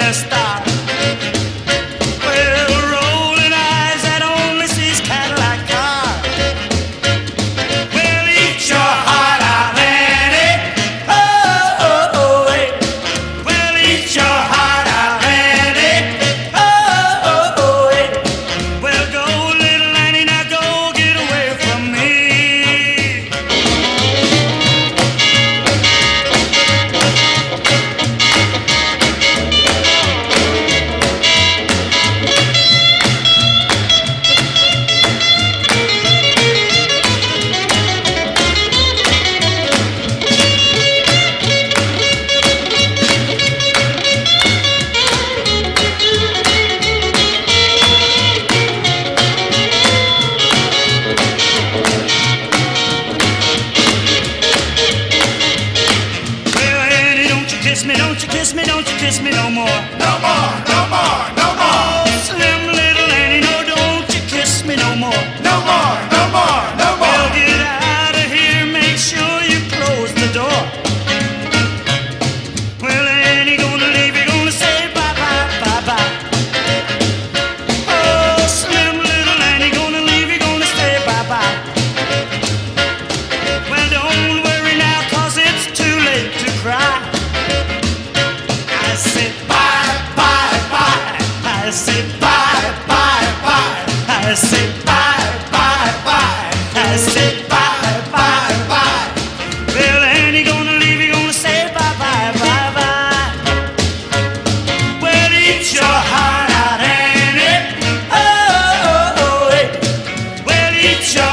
a star. Well, rolling eyes that only sees Cadillac car. Well, eat your heart out, Annie. Oh, oh, oh, hey. Well, eat your heart out, Annie. Oh, oh, oh, hey. Well, go, little Annie, now go get away from me. Don't you kiss me, don't you kiss me no more. No more, no more, no more. Oh, slim little Annie, no, don't you kiss me no more. No more, no more, no more. Well, get out of here, make sure you close the door. Well, Annie gonna leave, you're gonna say bye-bye, bye-bye. Oh, slim little Annie gonna leave, you're gonna say bye-bye. Well, don't worry now, 'cause it's too late to cry. I said bye, bye, bye. I said bye, bye, bye. I said bye, bye, bye. I said bye, bye, bye. Well, Annie gonna leave, you gonna say bye, bye, bye, bye. Well, eat your heart out, Annie. Oh, oh, oh, hey. Well, eat your